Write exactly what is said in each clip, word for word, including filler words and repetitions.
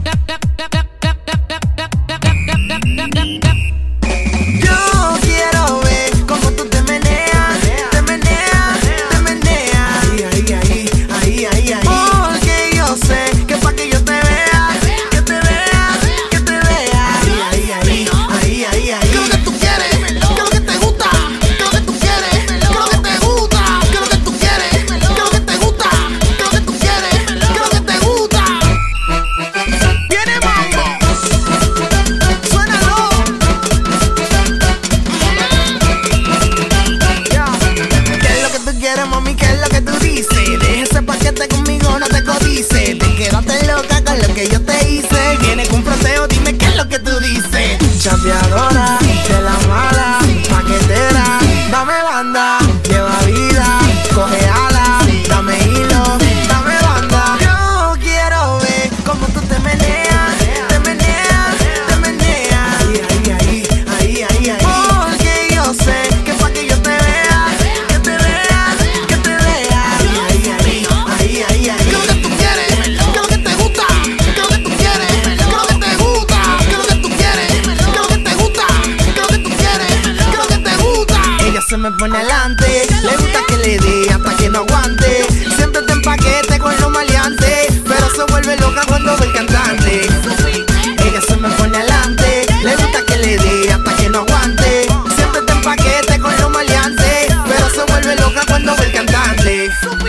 Mami, ¿qué es lo que tú dices? Deja ese paquete conmigo, no te codices. Te quedaste loca con lo que yo te hice. Vienes con un fraseo, dime qué es lo que tú dices. Chapeadora, de la mala, paquetera, dame banda, lleva vida, coge alas, dame hilo, dame banda. Yo quiero ver cómo tú te meneas, te meneas, te meneas. Ahí, ahí, ahí, ahí, ahí, ahí. Porque yo sé que pa' que yo te vea, que te vea, que te vea. Ahí, ahí, ahí, ahí, ahí. ¿Qué es lo que tú quieres? ¿Qué es lo que te gusta? ¿Qué es lo que tú quieres? ¿Qué es lo que te gusta? ¿Qué es lo que tú quieres? ¿Qué es lo que te gusta? ¿Qué es lo que tú quieres? ¿Qué es lo que te gusta? Ella se me pone adelante, le gusta que le dé hasta que no aguante. Siempre te empaquete con los maleantes, pero se vuelve loca cuando ve el cantante. Ella se me pone adelante, le gusta que le dé hasta que no aguante. Siempre te empaquete con los maleantes, pero se vuelve loca cuando ve el cantante.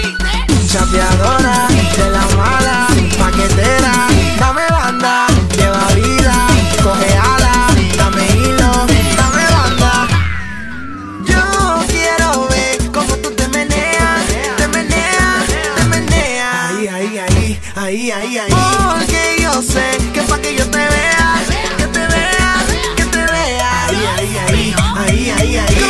Chapeadora, de la mala, paquetera, dame banda, lleva vida, coge alas, dame hilo, dame banda. Yo quiero ver cómo tú te meneas, te meneas, te meneas. Ahí, ahí, ahí, ahí, ahí, ahí. Porque yo sé que pa' que yo te vea, que te vea, que te vea. Ahí, ahí, ahí, ahí, ahí, ahí.